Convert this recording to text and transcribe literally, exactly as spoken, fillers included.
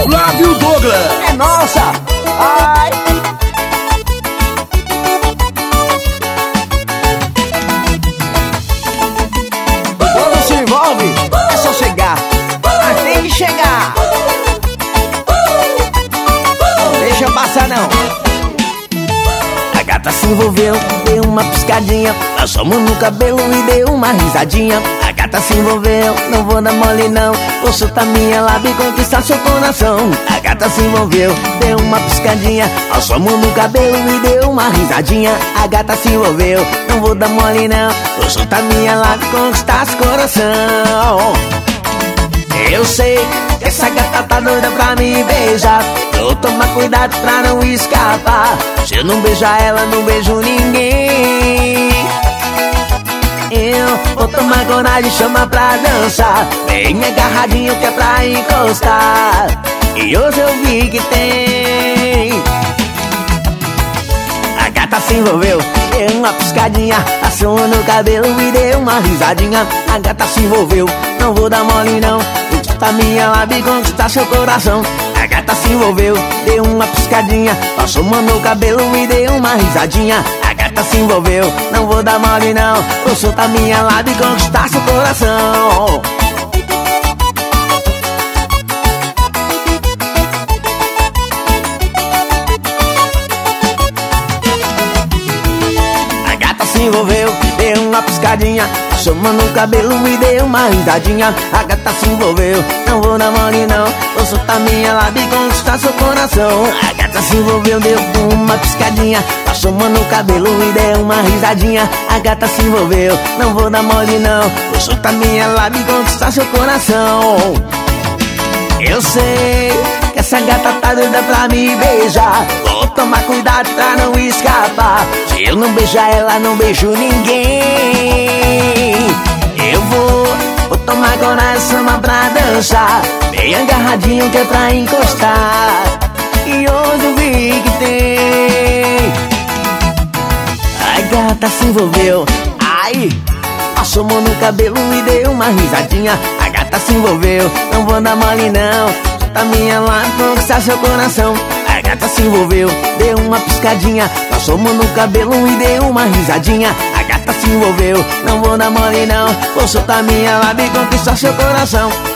Flávio Douglas. É nossa. Ai. Quando se envolve, é só chegar. Mas tem que chegar. Não deixa passar não. A gata se envolveu, deu uma piscadinha, passamos no cabelo e deu uma risadinha. A gata se envolveu, não vou dar mole não, vou soltar minha lábia e conquistar seu coração. A gata se envolveu, deu uma piscadinha, passamos no cabelo e deu uma risadinha. A gata se envolveu, não vou dar mole não, vou soltar minha lábia e conquistar seu coração. Eu sei que essa gata tá doida pra me beijar, vou tomar cuidado pra não escapar. Se eu não beijar ela, não beijo ninguém. Eu vou tomar coragem, chama pra dançar, bem agarradinho que é pra encostar. E hoje eu vi que tem. A gata se envolveu, deu uma piscadinha, passou no cabelo e deu uma risadinha. A gata se envolveu, não vou dar mole não, vou soltar minha lábia e conquistar seu coração. A gata se envolveu, deu uma piscadinha, passou mão no cabelo e deu uma risadinha. A gata se envolveu, não vou dar mole não, vou soltar minha lábia e conquistar seu coração. A gata se envolveu, deu uma piscadinha, passou mão no cabelo e deu uma risadinha. A gata se envolveu, não vou dar mole não, vou soltar minha lábia e conquistar seu coração. A gata se envolveu, deu uma piscadinha, passou mão no cabelo e deu uma risadinha. A gata se envolveu, não vou dar mole não, vou soltar minha lábia e conquistar seu coração. Eu sei que essa gata tá doida pra me beijar, vou tomar cuidado pra não escapar. Se eu não beijar ela, não beijo ninguém. Eu vou, vou tomar coragem, chama pra dançar, bem agarradinho que é pra encostar. E hoje eu vi que tem. A gata se envolveu, ai, passou mão no cabelo e deu uma risadinha. A gata se envolveu, não vou dar mole não, solta minha lábia e conquistar seu coração. A gata se envolveu, deu uma piscadinha, passou mão no cabelo e deu uma risadinha. A gata se envolveu, não vou dar mole não, vou soltar minha lábia e conquistar seu coração.